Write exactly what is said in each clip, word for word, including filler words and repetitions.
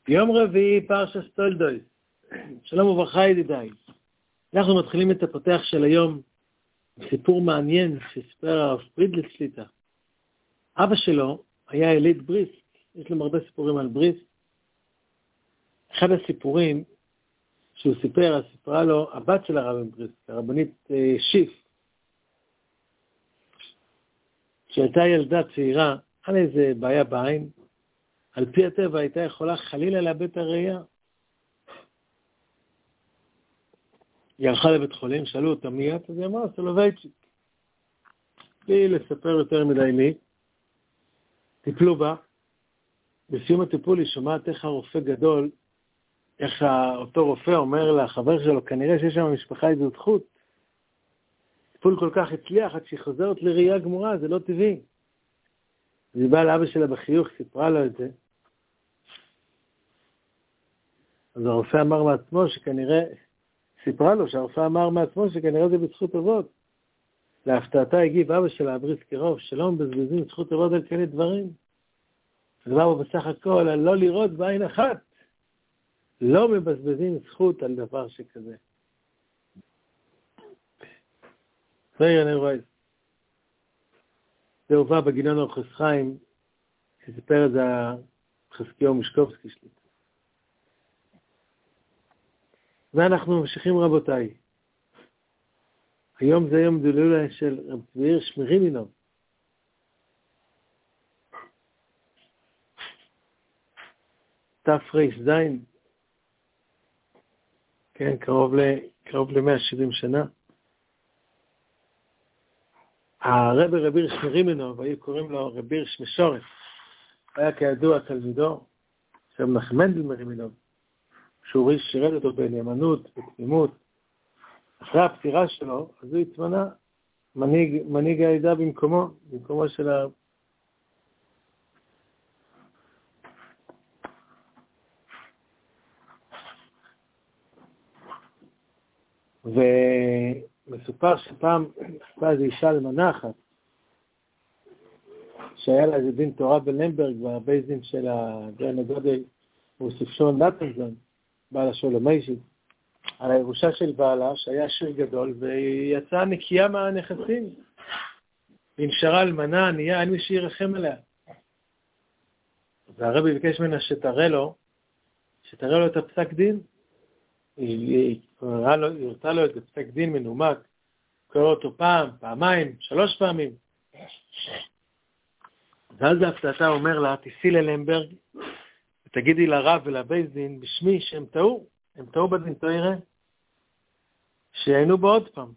יום רביעי, פרשת תולדות. שלום וברכה ידידיי. אנחנו מתחילים את הפותח של היום, סיפור מעניין שסיפר הרב פרידלנד שליט"א. אבא שלו היה יליד בריסק, יש לו הרבה סיפורים על בריסק. אחד הסיפורים שהוא סיפר, אז סיפרה לו הבת של הרב בריסק, הרבנית שיף, שהייתה ילדה צעירה, על איזה בעיה בעין, על פי הטבע הייתה יכולה חלילה לאבד את הראייה. היא הלכה לבית חולים, שאלו אותה מי את? אז היא אמרה, סולובייצ'יק. בלי לספר יותר מדי לי, טיפלו בה. בסיום הטיפול היא שומעת איך הרופא גדול, איך אותו רופא אומר לחבר שלו, כנראה שיש שם משפחה איזו זכות. טיפול כל כך הצליח, עד שהיא חוזרת לראייה גמורה, זה לא טבעי. אז היא באה לאבא שלה בחיוך, סיפרה לו את זה. אז הרופא אמר מעצמו שכנראה, סיפרה לו שהרופא אמר מעצמו שכנראה זה בזכות אבות. להפתעתה הגיב אבא שלה, הבריסק קרוב, שלא מבזבזים זכות אבות על כאלה דברים. מדובר הוא בסך הכל על לא לראות בעין אחת. לא מבזבזים זכות על דבר שכזה. זה אני רואה. זה הובא בגיליון אורחס חיים, שסיפר את זה חזקיהו משקובסקי שלי. ואנחנו ממשיכים רבותיי. היום זה יום דילולה של רב צבי הירש מרימינוב. תר"ז, כן, קרוב ל, קרוב ל-מאה שבעים שנה. הרב רבי הירש מרימינוב, היו קוראים לו רבי הירש משורף. היה כידוע תלמידו של מנחם מנדל מרימינוב. שהוא שירת אותו בנאמנות, בתמימות. אחרי הפטירה שלו, אז הוא התמנה מנהיג, מנהיג העדה במקומו, במקומו של הרב. ומסופר שפעם עשתה איזו אישה אלמנה אחת, שהיה לה איזה דין תורה בלמברג, והבית דין של הגרן הגודל, הוא ספשון נטנזון, בעל השולם מיישי, על הירושה של בעלה, שהיה שיר גדול, והיא יצאה נקייה מהנכסים. היא נשארה אלמנה, ענייה, אין מי שירחם עליה. והרבי ביקש ממנה שתראה לו, שתראה לו את הפסק דין. היא הראתה לו את הפסק דין מנומק, קורא אותו פעם, פעמיים, שלוש פעמים. ואז להפתעתה אומר לה, תיסעי ללמברג, ותגידי לרב ולבית דין בשמי שהם טעו, הם טעו בדין תורה, שהיינו בו עוד פעם.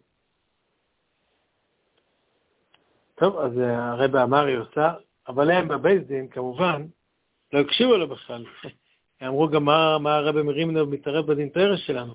טוב, אז הרב אמר היא עושה, אבל הם בבית דין כמובן לא הקשיבו לו בכלל. הם אמרו גם מה, מה הרב מרימינוב מתערב בדין תורה שלנו.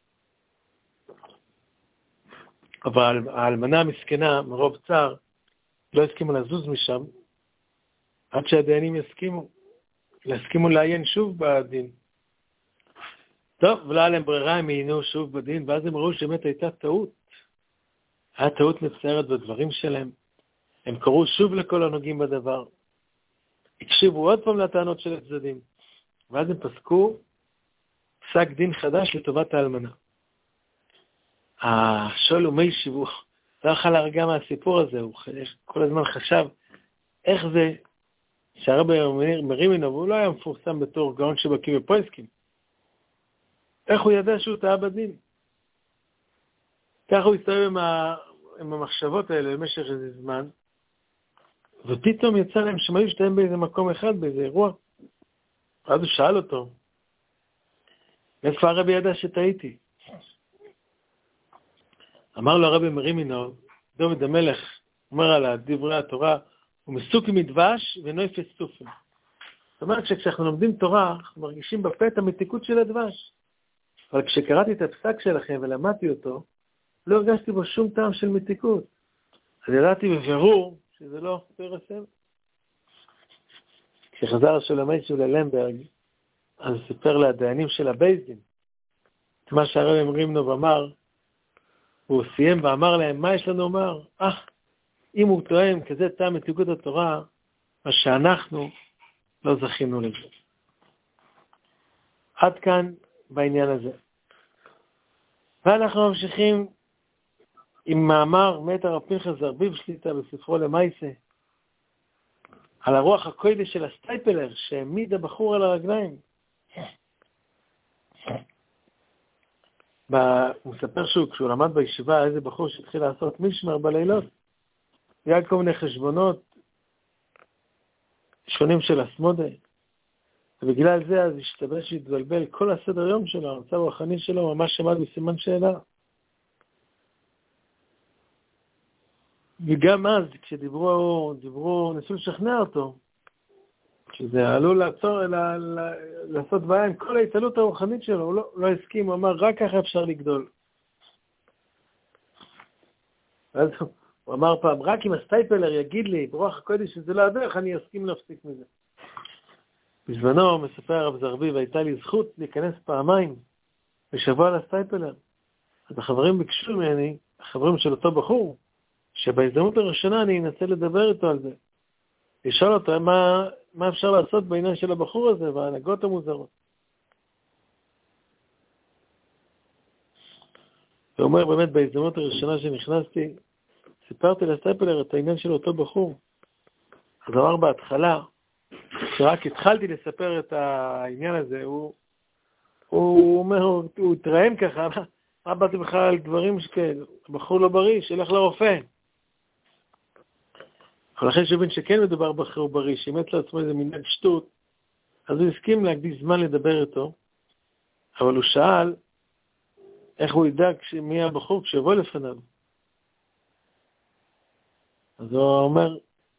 אבל האלמנה המסכנה מרוב צער לא הסכימו לזוז משם, עד שהדיינים יסכימו. להסכימו לעיין שוב בדין. טוב, ולא היה להם ברירה, הם עיינו שוב בדין, ואז הם ראו שבאמת הייתה טעות. הייתה טעות מצערת בדברים שלהם. הם קראו שוב לכל הנוגעים בדבר. הקשיבו עוד פעם לטענות של הצדדים. ואז הם פסקו פסק דין חדש לטובת האלמנה. השולם מיישי, הוא לא יכול להרגע מהסיפור הזה, הוא כל הזמן חשב איך זה שהרבי מרימינוב, הוא לא היה מפורסם בתור גאון שבקיא בפויסקים. איך הוא ידע שהוא טעה בדין? ככה הוא הסתובב עם, ה... עם המחשבות האלה במשך איזה זמן, ופתאום יצא להם שהם היו שתיים באיזה מקום אחד, באיזה אירוע. אז הוא שאל אותו, איפה הרבי ידע שטעיתי? אמר לו הרבי מרימינוב, דוד המלך אומר על דברי התורה, הוא מסוק מדבש ונויפס סופן. זאת אומרת שכשאנחנו לומדים תורה, אנחנו מרגישים בפה את המתיקות של הדבש. אבל כשקראתי את הפסק שלכם ולמדתי אותו, לא הרגשתי בו שום טעם של מתיקות. אז ידעתי בבירור שזה לא פרסם. כשחזר השולם מיישי ללמברג, אז סיפר לדיינים של הבית דין, את מה שהרב מרימינוב אמר, הוא סיים ואמר להם, מה יש לנו אומר? אה, אם הוא טועם כזה טעם מתיקות התורה, מה שאנחנו לא זכינו לזה. עד כאן בעניין הזה. ואנחנו ממשיכים עם מאמר מאת הרב פנחס זרביב שליט"א בספרו למעשה, על הרוח הקודש של הסטייפלר שהעמיד הבחור על הרגליים. הוא מספר שהוא, כשהוא למד בישיבה, איזה בחור שהתחיל לעשות משמר בלילות, היה כל מיני חשבונות שונים של הסמודה, ובגלל זה אז השתבש והתבלבל כל הסדר יום שלו, המצב הרוחני שלו ממש עמד בסימן שאלה. וגם אז, כשדיברו, דיברו, ניסו לשכנע אותו, שזה עלול לעצור, לה, לה, לעשות בעיה עם כל ההתעלות הרוחנית שלו, הוא לא, לא הסכים, הוא אמר, רק ככה אפשר לגדול. אז הוא אמר פעם, רק אם הסטייפלר יגיד לי, ברוח הקודש שזה לא הדרך, אני אסכים להפסיק מזה. בזמנו, מספר הרב זרביב, הייתה לי זכות להיכנס פעמיים בשבוע לסטייפלר. אז החברים ביקשו ממני, החברים של אותו בחור, שבהזדמנות הראשונה אני אנסה לדבר איתו על זה. לשאול אותו מה, מה אפשר לעשות בעניין של הבחור הזה וההנהגות המוזרות. הוא אומר באמת בהזדמנות הראשונה שנכנסתי, סיפרתי לסטייפלר את העניין של אותו בחור. אז אמר בהתחלה, כשרק התחלתי לספר את העניין הזה, הוא, הוא אומר, הוא, הוא התרעם ככה, מה, מה באתי בכלל על דברים שכאלה, הבחור לא בריא, שילך לרופא. אבל אחרי שהבין שכן מדובר בחור בריא, שאימץ לעצמו איזה מנהג שטות, אז הוא הסכים להקדיש זמן לדבר איתו, אבל הוא שאל איך הוא ידע מי הבחור כשיבוא לפניו. אז הוא אומר,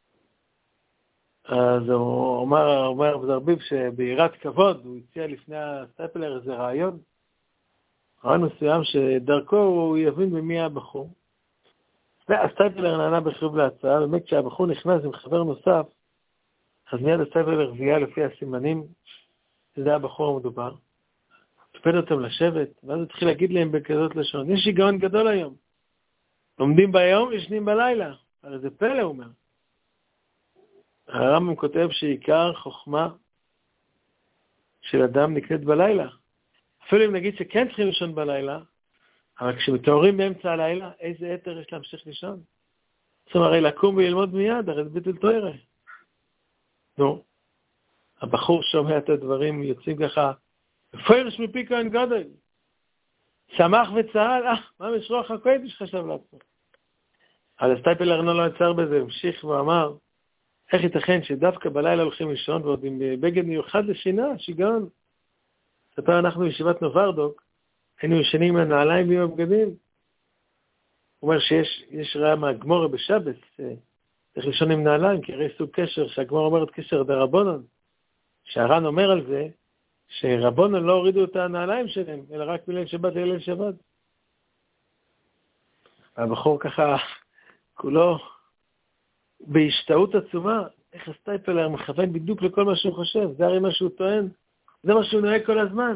אז הוא אומר, אומר זרביב שביראת כבוד, הוא הציע לפני הסטייפלר איזה רעיון, רעיון מסוים שדרכו הוא יבין במי הבחור. והסטייפלר נענה בחיוב להצעה, באמת כשהבחור נכנס עם חבר נוסף, אז מיד הסטייפלר זיהה לפי הסימנים, שזה הבחור המדובר. תפד אותם לשבת, ואז הוא התחיל להגיד להם בכזאת לשון, יש שיגעון גדול היום. לומדים ביום, ישנים בלילה. הרי זה פלא, הוא אומר. הרמב"ם כותב שעיקר חוכמה של אדם נקנית בלילה. אפילו אם נגיד שכן צריכים לישון בלילה, אבל כשמתעוררים באמצע הלילה, איזה יתר יש להמשיך לישון? זאת אומרת, הרי לקום וללמוד מיד, הרי זה ביטל תורה. נו, הבחור שומע את הדברים, יוצאים ככה, פיירש מפי כהן גדול. שמח וצהל, אה, מה משרוח הקודש חשב לעצמו. אבל הסטייפלר לא יצר בזה, המשיך ואמר, איך ייתכן שדווקא בלילה הולכים לישון, ועוד עם בגד מיוחד לשינה, שיגעון. ספר אנחנו בישיבת נוברדוק, היינו ישנים עם הנעליים ועם הבגדים. הוא אומר שיש יש רעה מהגמורה בשבת, צריך לישון עם נעליים, כי הרי סוג קשר, שהגמורה אומרת קשר דרבנן, שהר"ן אומר על זה, שרבנן לא הורידו את הנעליים שלהם, אלא רק בליל שבת וליל שבת. הבחור ככה, כולו בהשתאות עצומה, איך הסטייפלר מכוון בדיוק לכל מה שהוא חושב, זה הרי מה שהוא טוען, זה מה שהוא נוהג כל הזמן.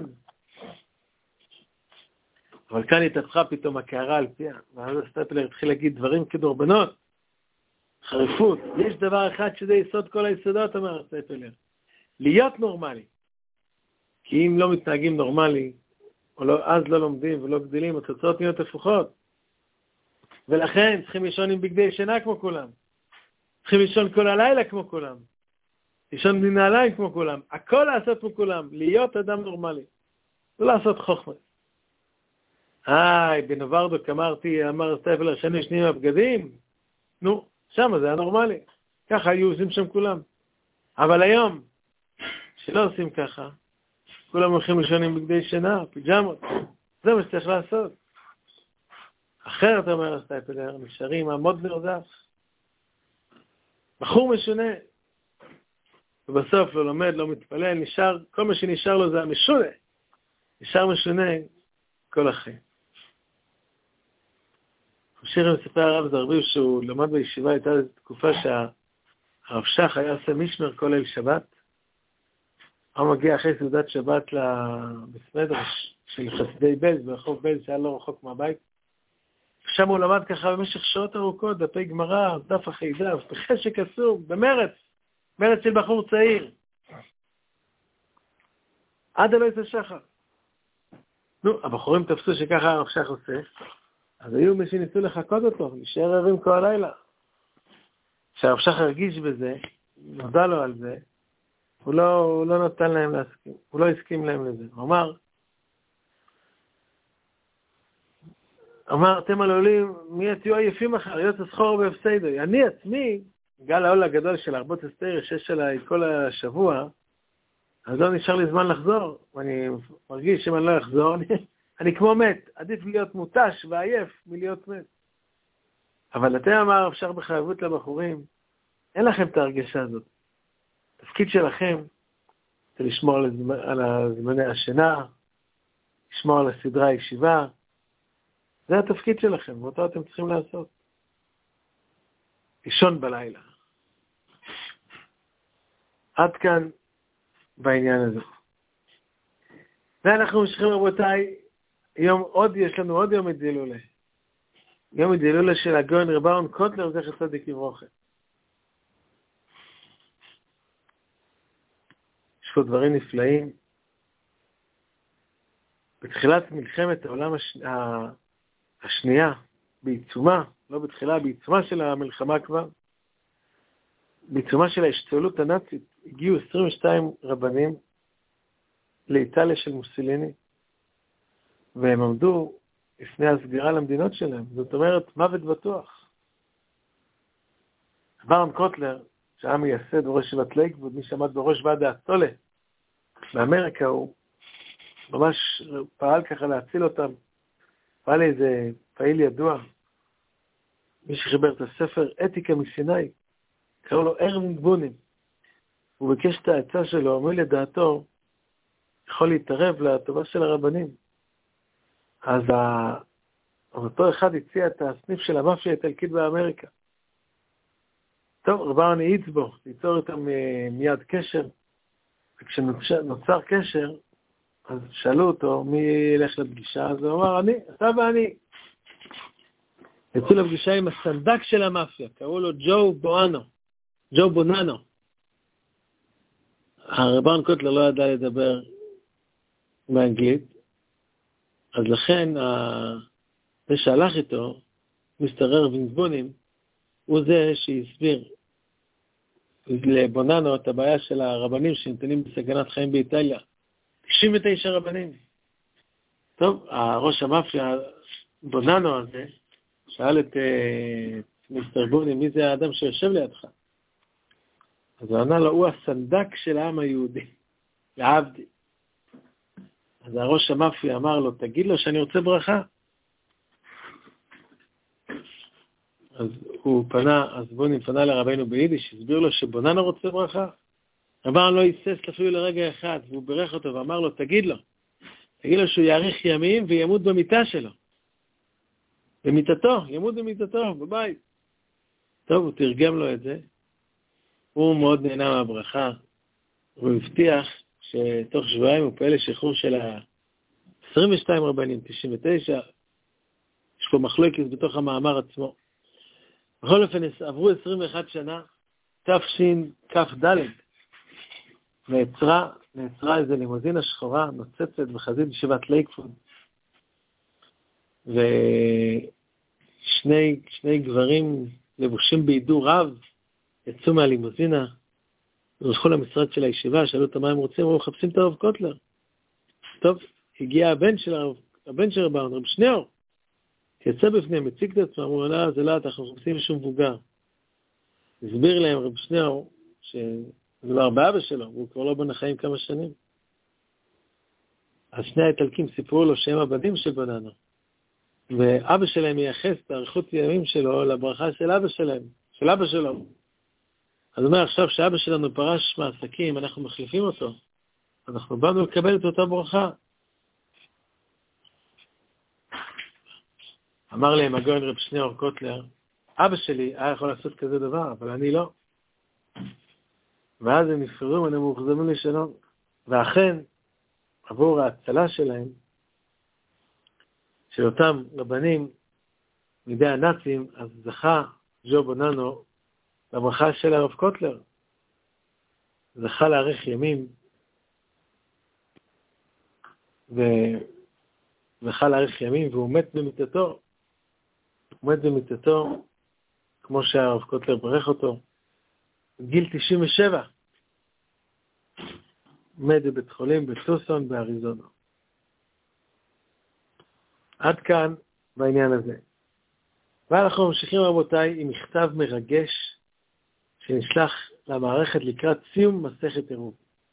אבל כאן התהפכה פתאום הקערה על פיה, ואז הסטייפלר התחיל להגיד דברים כדורבנות, חריפות. יש דבר אחד שזה יסוד כל היסודות, אמר הסטייפלר, להיות נורמלי. כי אם לא מתנהגים נורמלי, או לא, אז לא לומדים ולא גדלים, התוצאות נהיות הפוכות. ולכן צריכים לישון עם בגדי שינה כמו כולם. צריכים לישון כל הלילה כמו כולם. לישון בלי נעליים כמו כולם. הכל לעשות כמו כולם. להיות אדם נורמלי. לא לעשות חוכמה. איי, בנוברדוק אמרתי, אמר סטייפלר שאני ישנים עם הבגדים. נו, שם זה היה נורמלי. ככה היו עושים שם כולם. אבל היום, שלא עושים ככה, כולם הולכים לישון עם בגדי שינה, פיג'מות. זה מה שצריך לעשות. אחרת, אומר הסטייפלר, נשארים עמוד נרדף. בחור משונה. ובסוף לא לומד, לא מתפלל, נשאר, כל מה שנשאר לו זה המשונה. נשאר משונה כל החיים. שיר מספר הרב זרביב שהוא למד בישיבה, הייתה תקופה שהרב שח היה עושה משמר כל ליל שבת. הוא מגיע אחרי סעודת שבת לבית מדרש של חסידי בלז, ברחוב בלז שהיה לא רחוק מהבית. שם הוא למד ככה במשך שעות ארוכות, דפי גמרא, דף אחרי דף, בחשק אסור, במרץ, מרץ של בחור צעיר. עד הלא יצא שחר. נו, הבחורים תפסו שככה הרב שך עושה, אז היו מי שניסו לחכות אותו, להישאר ערים כל הלילה. כשהרב שך הרגיש בזה, נודע לו על זה, הוא לא, הוא לא נתן להם להסכים, הוא לא הסכים להם לזה. הוא אמר, אמר, אתם עלולים, מי תהיו עייפים אחר, להיות הסחור בהפסדו. אני עצמי, בגלל העול הגדול של ארבות אסתר, שיש עליי כל השבוע, אז לא נשאר לי זמן לחזור, ואני מרגיש שאם אני לא אחזור, אני, אני כמו מת, עדיף להיות מוטש ועייף מלהיות מת. אבל אתם אמר, אפשר בחייבות לבחורים, אין לכם את ההרגשה הזאת. התפקיד שלכם זה לשמור על, הזמנ... על זמני השינה, לשמור על הסדרה הישיבה, זה התפקיד שלכם, ואותו אתם צריכים לעשות. לישון בלילה. עד כאן בעניין הזה. ואנחנו ממשיכים רבותיי, יום עוד, יש לנו עוד יום מדילולה. יום מדילולה של הגאון רב אהרון קוטלר, זכר צדיק לברכה. יש פה דברים נפלאים. בתחילת מלחמת העולם הש... השנייה, בעיצומה, לא בתחילה, בעיצומה של המלחמה כבר, בעיצומה של ההשתוללות הנאצית, הגיעו עשרים ושתיים רבנים לאיטליה של מוסוליני, והם עמדו לפני הסגירה למדינות שלהם. זאת אומרת, מוות בטוח. ברן קוטלר, שהיה מייסד וראש שבט לייקווד, מי שעמד בראש ועד האטולה, באמריקה, הוא ממש פעל ככה להציל אותם. פעל איזה פעיל ידוע, מי שחיבר את הספר אתיקה מסיני, קראו לו ארווין בונים. הוא ביקש את העצה שלו, אמר לדעתו, יכול להתערב לטובה של הרבנים. אז אותו אחד הציע את הסניף של המאפיה האיטלקית באמריקה. טוב, רב אהרון העיץ בו, ליצור איתם מיד קשר, וכשנוצר קשר, אז שאלו אותו מי ילך לפגישה, אז הוא אמר, אני, אתה ואני. יצאו לפגישה עם הסנדק של המאפיה, קראו לו ג'ו בואנו, ג'ו בוננו. הרב אהרון קוטלר לא ידע לדבר באנגלית, אז לכן זה שהלך איתו, מיסטר ארווין בונים, הוא זה שהסביר לבוננו את הבעיה של הרבנים שנתנים בסכנת חיים באיטליה. תשעים ותשעה רבנים. טוב, הראש המאפיה, בוננו הזה, שאל את מיסטר בונים, מי זה האדם שיושב לידך? אז הוא ענה לו, הוא הסנדק של העם היהודי, לעבדי. אז הראש המאפיה אמר לו, תגיד לו שאני רוצה ברכה. אז הוא פנה, אז בונים פנה לרבינו ביידיש, הסביר לו שבוננו רוצה ברכה. רבן לא היסס אפילו לרגע אחד, והוא ברך אותו ואמר לו, תגיד לו, תגיד לו שהוא יאריך ימים וימות במיטה שלו. במיטתו, ימות במיטתו, בבית. טוב, הוא תרגם לו את זה. הוא מאוד נהנה מהברכה, והוא הבטיח שתוך שבועיים הוא פועל לשחרור של ה-עשרים ושתיים רבנים, תשעים ותשע, יש פה מחלוקת בתוך המאמר עצמו. בכל אופן, עברו עשרים ואחת שנה, תשכ"ד, נעצרה, נעצרה איזו לימוזינה שחורה, נוצצת בחזית ישיבת לייקווד, ושני שני גברים לבושים בעידור רב, יצאו מהלימוזינה, הלכו למשרד של הישיבה, שאלו אותם מה הם רוצים, אמרו, מחפשים את הרב קוטלר. טוב, הגיע הבן של הרב, הבן של רב אהרון, רב שניאור, יצא בפניהם, הציג את עצמו, אמרו, לא, זה לא, אנחנו מחפשים משהו מבוגר. הסביר להם רב שניאור, שזה לא הרבה אבא שלו, והוא כבר לא בן החיים כמה שנים. אז שני האיטלקים סיפרו לו שהם הבנים של בוננו, ואבא שלהם מייחס את האריכות הימים שלו לברכה של אבא שלהם, של אבא שלו. אז הוא אומר, עכשיו שאבא שלנו פרש מעסקים, אנחנו מחליפים אותו. אנחנו באנו לקבל את אותה ברכה. אמר להם הגאון רב שניאור קוטלר, אבא שלי היה יכול לעשות כזה דבר, אבל אני לא. ואז הם נפרדו, הם מאוחזבים לשלום. ואכן, עבור ההצלה שלהם, של אותם רבנים, מידי הנאצים, אז זכה ג'ו בוננו לברכה של הרב קוטלר. זכה להאריך ימים וזכה להאריך ימים, והוא מת במיטתו, הוא מת במיטתו, כמו שהרב קוטלר ברך אותו, גיל תשעים ושבע, מת בבית חולים בטוסון באריזונה. עד כאן בעניין הזה. ואנחנו ממשיכים רבותיי עם מכתב מרגש שנשלח למערכת לקראת סיום מסכת עירוב.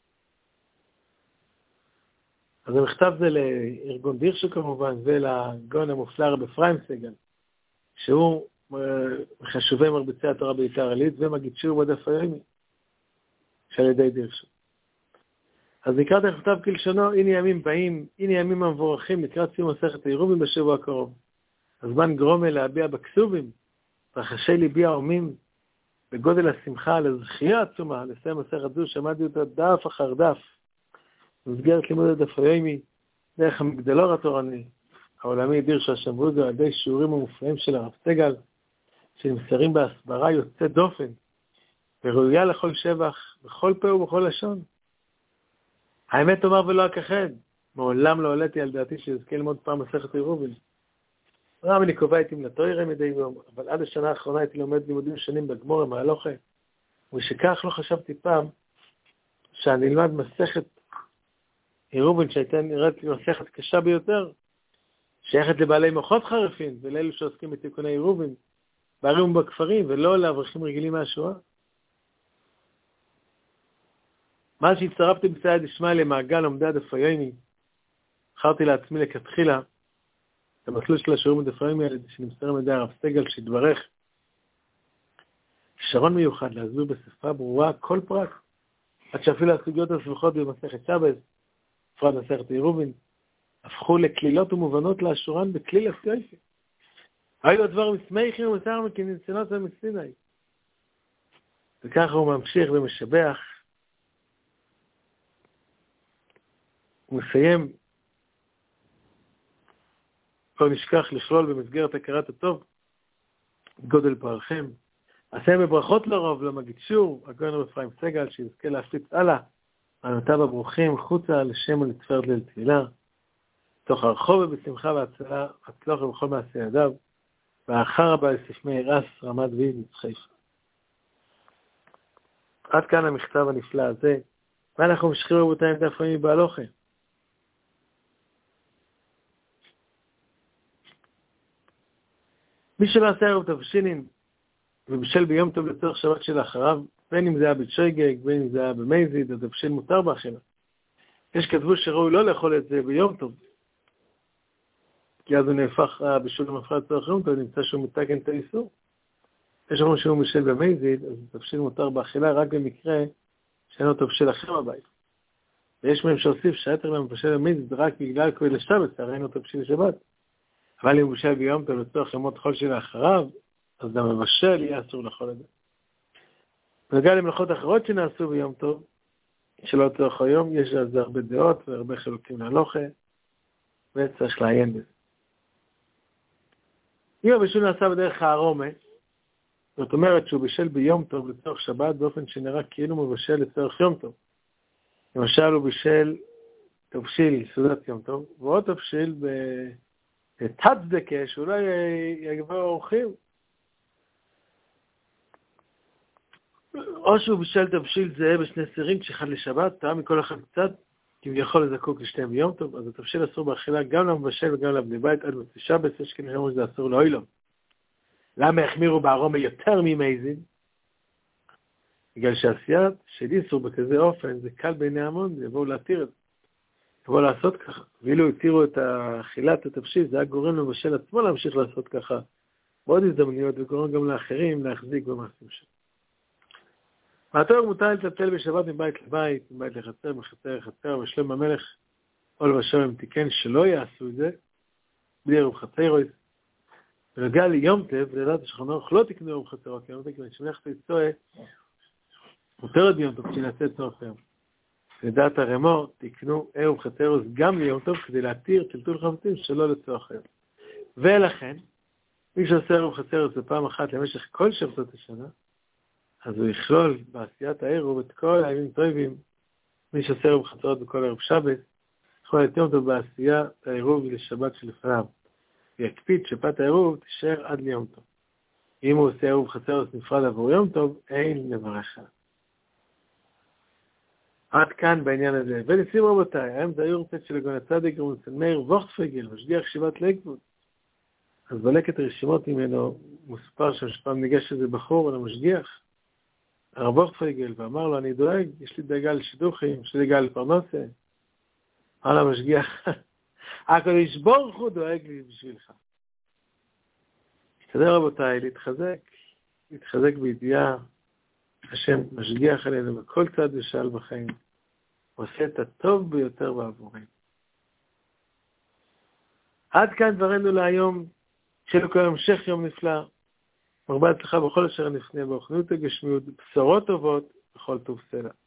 אז המכתב זה לארגון דירשו כמובן, ולגאון המופלא רבי אפרים סגל, שהוא מחשובי מרביצי התורה ביתר עילית ומגיד שיעור בדף היומי שעל ידי דירשו. אז נקרא את המכתב כלשונו, הנה ימים באים, הנה ימים המבורכים לקראת סיום מסכת עירובין בשבוע הקרוב. הזמן גרום להביע בכסובים, רחשי ליבי העומים, בגודל השמחה, לזכייה עצומה, לסיים מסכת זו, שמעתי אותה דף אחר דף, במסגרת לימוד הדף היומי, דרך המגדלור התורני, העולמי דירשו השמרוזו, על ידי שיעורים המופלאים של הרב סגל, שנמסרים בהסברה יוצאת דופן, וראויה לכל שבח, בכל פה ובכל לשון. האמת אומר ולא אכחד, מעולם לא עליתי על דעתי שיזכה ללמוד פעם מסכת עירובין. רם אני קובע איתי מלתוירה מדי יום, אבל עד השנה האחרונה הייתי לומד לימודים שנים בגמורה מהלוכה, ושכך לא חשבתי פעם שאני אלמד מסכת עירובין שהייתה נראית לי מסכת קשה ביותר, שייכת לבעלי מוחות חרפים ולאלו שעוסקים בתיקוני עירובין, בערים ובכפרים ולא לאברכים רגילים מהשואה. מאז שהצטרפתי בסייעתא דשמיא למעגל לומדי הדף היומי, בחרתי לעצמי לכתחילה את המסלול של השיעורים בדף היומי שנמסרים על ידי הרב סגל שהתברך שרון מיוחד להסביר בשפה ברורה כל פרט, עד שאפילו הסוגיות הסבוכות במסכת שבת, בפרט מסכת עירובין, הפכו לכלילות ומובנות לאשורן בכליל הסייפי. היו הדבר מסמכים ומסער מכניסיונות ומסיני. וככה הוא ממשיך ומשבח. הוא מסיים, לא נשכח לכלול במסגרת הכרת הטוב, גודל פרחם. אסיים בברכות לרוב, למגיד שור, הגאון רבי אפרים סגל, שיזכה להפיץ הלאה, מענותיו הברוכים, חוצה לשם ולתפארת ליל תפילה, תוך הרחוב ובשמחה והצלה, הצלוח ובכל מעשי ידיו, והאחר הבא לספמי רס, רמת ויב, חיפה. עד כאן המכתב הנפלא הזה, ואנחנו משכים רבותיי עם דף היומי בהלוכה. מי שלא עשה ערב תבשילין, ובשל ביום טוב לצורך שבת שלאחריו, בין אם זה היה בתשויגג, בין אם זה היה במייזיד, או תבשיל מותר באכילה. יש כתבו שראוי לא לאכול את זה ביום טוב, כי אז הוא נהפך בשול המפחד לצורך יום טוב, נמצא שהוא מתקן את האיסור. יש לנו שהוא בשל במייזיד, אז תבשיל מותר באכילה רק במקרה שאין לו תבשיל אחר בבית. ויש מהם שהוסיף שהיתר להם בשל במייזיד רק בגלל כבוד לשבת, הרי אין לו תבשיל לשבת. אבל אם הוא בשל ביום טוב לצורך ימות חול שלאחריו, אז גם מבשל יהיה אסור לאכול את זה. בנוגע למלאכות אחרות שנעשו ביום טוב, שלא צורך היום, יש על זה הרבה דעות והרבה חילוקים להלוכה, וצריך לעיין בזה. אם הבישול נעשה בדרך הערומה, זאת אומרת שהוא בישל ביום טוב לצורך שבת, באופן שנראה כאילו מבשל לצורך יום טוב. למשל הוא בישל תבשיל סעודת יום טוב, ועוד תבשיל בתת דקה, שאולי יגבר אורחים. או שהוא בישל תבשיל זהה בשני סירים, כשאחד לשבת, טעם מכל אחד קצת, כביכול לזקוק לשתיהם ביום טוב, אז התבשיל אסור באכילה גם למבשל וגם לבני בית, עד מוצאי שבת, יש כאלה שאומרים שזה אסור לאוילום. למה החמירו בארומה יותר ממייזיד? בגלל שעשיית של איסור בכזה אופן, זה קל בעיני המון, יבואו להתיר את זה. יבואו לעשות ככה. ואילו התירו את אכילת התבשיל, זה היה גורם למבשל עצמו להמשיך לעשות ככה. בעוד הזדמנויות, וגורם גם לאחרים להחזיק במעשים שלו. מהתור מותר לטלטל בשבת מבית לבית, מבית לחצר, מחצר לחצר, ושלום המלך, או לבשל אם תיקן שלא יעשו את זה, בלי ערב חצרויס. בנוגע ליום טב, לדעת השכנוך לא תקנו ערב חצרו, כי יום טב, כיוון שמלאכת היצואה, מותרת ביום טוב כשנעשה צורך היום. לדעת הרמור, תקנו ערב חצרויס גם ליום טוב, כדי להתיר טלטול חמצים שלא לצורך היום. ולכן, מי שעושה ערב חצרויס בפעם אחת למשך כל שבתות השנה, אז הוא יכלול בעשיית הערב את כל הימים טובים, מי שעושה ערב חצרות בכל ערב שבת, יכול את יום טוב בעשייה העירוב לשבת שלפניו. ויקפיד שפת העירוב תישאר עד ליום טוב. אם הוא עושה עירוב חצרוס נפרד עבור יום טוב, אין לברך עליו. עד כאן בעניין הזה. וניסים רבותיי, היום זה היורצת של הגאון הצדיק רבי אצל מאיר ווכטפגל, משגיח שיבת לייקבוד. אז בלקט רשימות ממנו מוספר שם שפעם ניגש איזה בחור על המשגיח, הרב ווכטפגל, ואמר לו, אני דואג, יש לי דאגה לשידוכים, יש לי דאגה לפרנסה. על המשגיח, הקדוש ברוך הוא דואג לי בשבילך. תודה רבותיי, להתחזק, להתחזק בידיעה, השם משגיח עלינו בכל צד ושאל בחיים, עושה את הטוב ביותר בעבורנו. עד כאן דברנו להיום, שלו כל המשך יום נפלא, מרבה הצלחה בכל אשר נפנה, ברוחניות הגשמיות, בשורות טובות, בכל טוב סלע.